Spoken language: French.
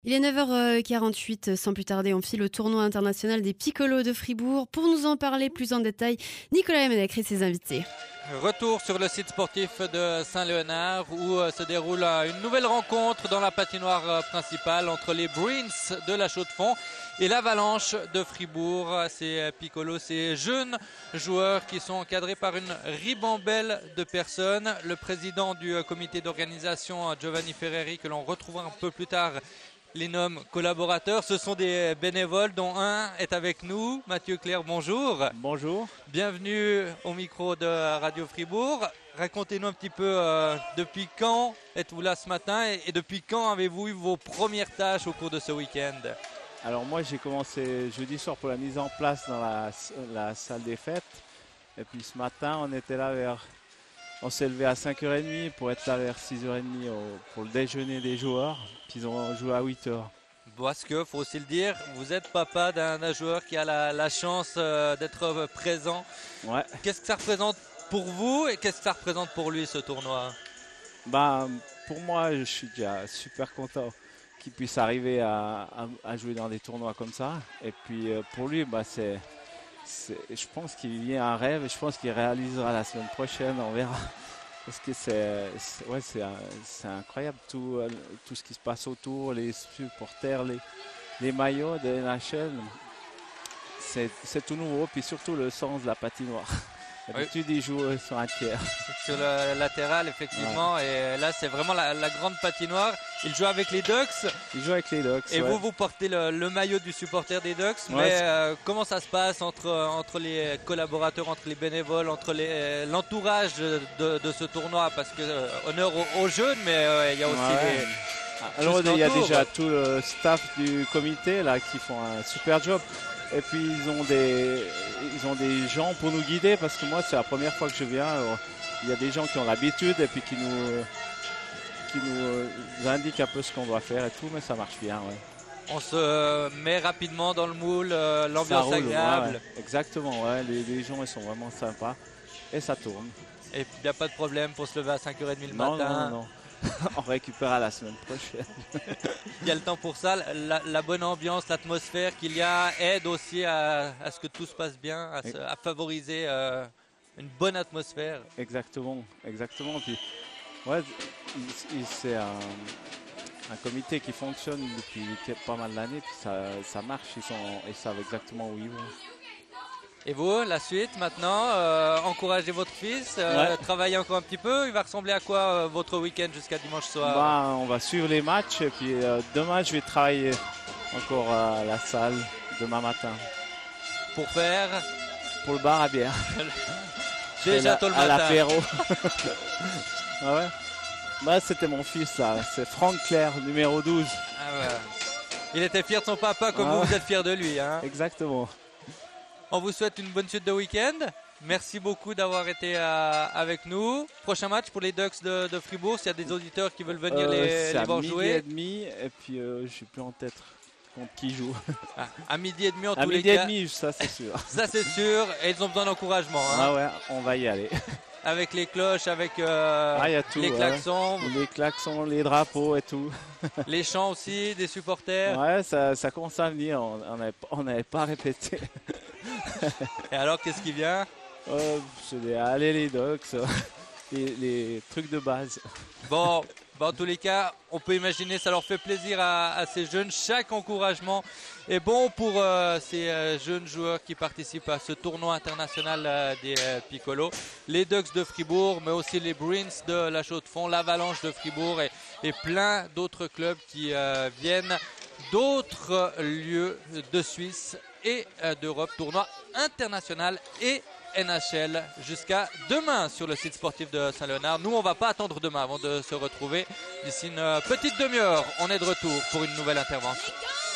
Il est 9h48, sans plus tarder, on file au tournoi international des Piccolos de Fribourg. Pour nous en parler plus en détail, Nicolas Ménacre et ses invités. Retour sur le site sportif de Saint-Léonard où se déroule une nouvelle rencontre dans la patinoire principale entre les Bruins de la Chaux-de-Fonds et l'Avalanche de Fribourg. Ces Piccolos, ces jeunes joueurs qui sont encadrés par une ribambelle de personnes. Le président du comité d'organisation, Giovanni Ferreri, que l'on retrouvera un peu plus tard, les nomme collaborateurs. Ce sont des bénévoles dont un est avec nous. Mathieu Claire, bonjour. Bonjour. Bienvenue au micro de Radio Fribourg. Racontez-nous un petit peu depuis quand êtes-vous là ce matin et depuis quand avez-vous eu vos premières tâches au cours de ce week-end? Alors moi j'ai commencé jeudi soir pour la mise en place dans la salle des fêtes. Et puis ce matin on s'est levé à 5h30 pour être là vers 6h30 pour le déjeuner des joueurs. Puis ils ont joué à 8h. Parce que, faut aussi le dire, vous êtes papa d'un joueur qui a la chance d'être présent. Ouais. Qu'est-ce que ça représente pour vous et qu'est-ce que ça représente pour lui ce tournoi? Pour moi, je suis déjà super content qu'il puisse arriver à jouer dans des tournois comme ça. Et puis pour lui, je pense qu'il vient un rêve et je pense qu'il réalisera la semaine prochaine, on verra. Parce que c'est incroyable tout ce qui se passe autour, les supporters, les maillots de NHL. C'est tout nouveau, puis surtout le sens de la patinoire. D'habitude, ils jouent sur un tiers. Sur le latéral, effectivement. Ouais. Et là, c'est vraiment la grande patinoire. Il joue avec les Ducks. Il joue avec les Ducks. Et vous portez le maillot du supporter des Ducks. Ouais, mais comment ça se passe entre les collaborateurs, entre les bénévoles, entre l'entourage de ce tournoi? Parce que honneur aux jeunes, mais il y a aussi Alors, il y a déjà tout le staff du comité là qui font un super job. Et puis ils ont des gens pour nous guider parce que moi c'est la première fois que je viens. Alors, il y a des gens qui ont l'habitude et puis qui nous indiquent un peu ce qu'on doit faire et tout, mais ça marche bien. Ouais. On se met rapidement dans le moule, l'ambiance agréable. Ouais. Exactement, ouais. Les gens ils sont vraiment sympas et ça tourne. Et il n'y a pas de problème pour se lever à 5h30 le matin. Non. On récupérera la semaine prochaine. Il y a le temps pour ça. La bonne ambiance, l'atmosphère qu'il y a aide aussi à ce que tout se passe bien, à favoriser une bonne atmosphère. Exactement. Puis, c'est un comité qui fonctionne depuis pas mal d'années. Puis ça marche. Ils savent exactement où ils vont. Et vous, la suite maintenant, encouragez votre fils, travaillez encore un petit peu. Il va ressembler à quoi votre week-end jusqu'à dimanche soir? On va suivre les matchs et puis demain je vais travailler encore à la salle demain matin. Pour faire? Pour le bar à bière. Déjà tôt le matin. À l'apéro. Ah ouais. C'était mon fils là, c'est Franck Claire, numéro 12. Ah ouais. Il était fier de son papa comme vous êtes fier de lui. Hein. Exactement. On vous souhaite une bonne suite de week-end. Merci beaucoup d'avoir été avec nous. Prochain match pour les Ducks de Fribourg. S'il y a des auditeurs qui veulent venir les voir jouer. C'est à 12h30 et puis je ne sais plus en tête contre qui joue. À 12h30 en tous les cas. À 12h30, ça c'est sûr. Ça c'est sûr. Et ils ont besoin d'encouragement. Hein. Ah ouais, on va y aller. Avec les cloches, avec y a tout, les klaxons. Les klaxons, les drapeaux et tout. Les chants aussi des supporters. Ouais, ça commence à venir. On n'avait pas répété. Et alors, qu'est-ce qui vient? C'est les Ducks, les trucs de base. Bon, en tous les cas, on peut imaginer, ça leur fait plaisir à ces jeunes. Chaque encouragement est bon pour ces jeunes joueurs qui participent à ce tournoi international des Piccolos. Les Ducks de Fribourg, mais aussi les Bruins de la Chaux-de-Fonds, l'Avalanche de Fribourg et plein d'autres clubs qui viennent d'autres lieux de Suisse et d'Europe. Tournoi international et NHL jusqu'à demain sur le site sportif de Saint-Léonard. Nous, on va pas attendre demain avant de se retrouver. D'ici une petite demi-heure, on est de retour pour une nouvelle intervention.